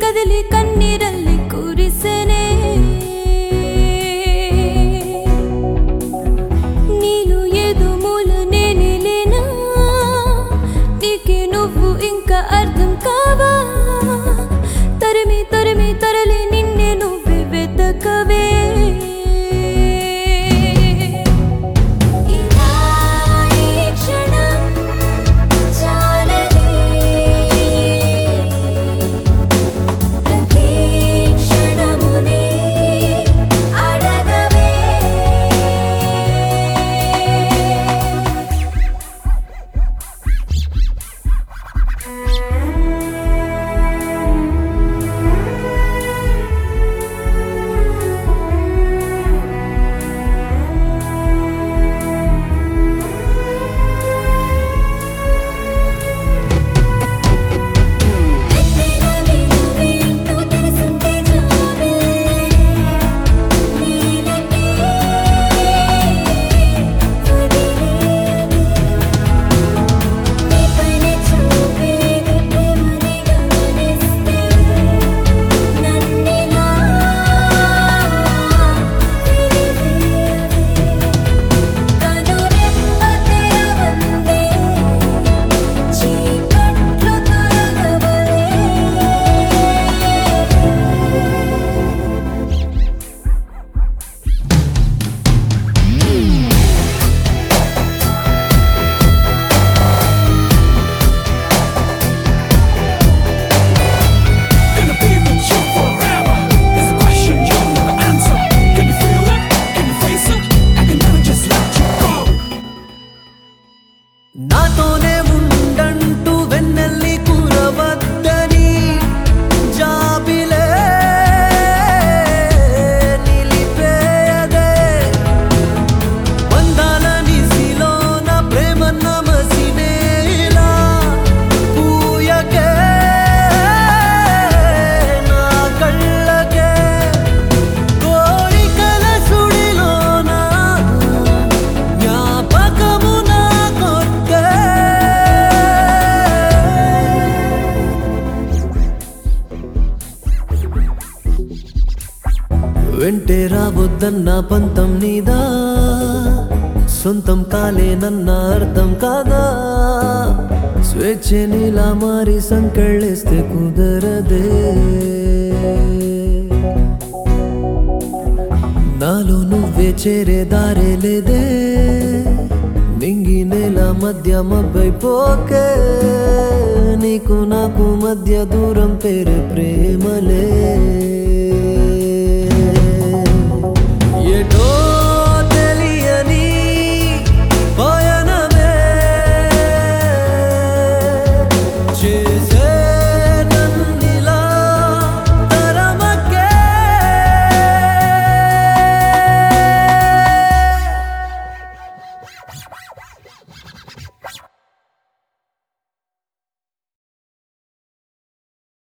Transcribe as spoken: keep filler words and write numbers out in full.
కదిలి కన్నీరల్లి కురిసెనే నీలో ఏదో మూల నేనే లేనా నీకే నువ్వు ఇంకా అర్థం కావా తరిమి తరిమి తరలి నిన్నే నువ్వే వెతకవే నాతోనే ఉండంటూ వెన్నెల్లి కూరవద్దని జాబిలే నిలిపేదే వందల నిసిలోన ప్రేమన్న మసినేలా పూయకే నా కళ్ళకే కోరికల సుడిలోన జ్ఞాపకము వెంటే రావద్దన్న పంతం నీదా సొంతం కాలేనన్న అర్థం కాదా స్వేచ్ఛ నీలా మారి సంకెళ్ళేస్తే కుదరదే నాలో నువ్వే చేరే దారే లేదే నింగి నేల మధ్య మబ్బైపోకే నీకు నాకు మధ్య దూరం పేరే ప్రేమలే ఎటో